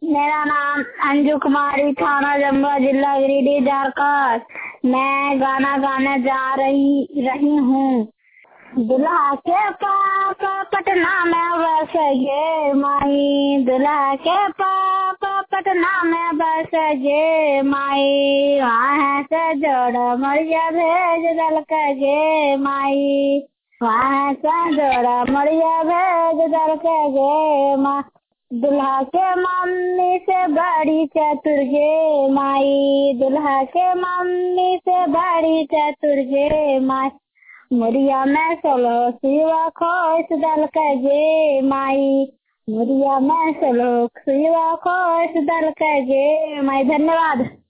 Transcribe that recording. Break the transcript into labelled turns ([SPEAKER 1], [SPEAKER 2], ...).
[SPEAKER 1] मेरा नाम अंजू कुमारी, थाना जमुआ, जिला गिरिडीह, झारखंड। मैं गाना गाने जा रही हूँ। दुल्हा के पापा पटना में बस गे माई, दुल्हा के पापा पटना में बस गे माई, वहाँ से जोड़ मरिया भेज दल के गे माई, वहाँ से जोड़ मरिया भेज दल के गे माई। दुल्हा के मम्मी से बड़ी चतुर गे माई, दुल्हा के मम्मी से बड़ी चतुर गे माई, मुरिया में सोलो सिवा खोस दल के गे माई, मुरिया में सोलो सिवा खोस दल के गे माई। धन्यवाद।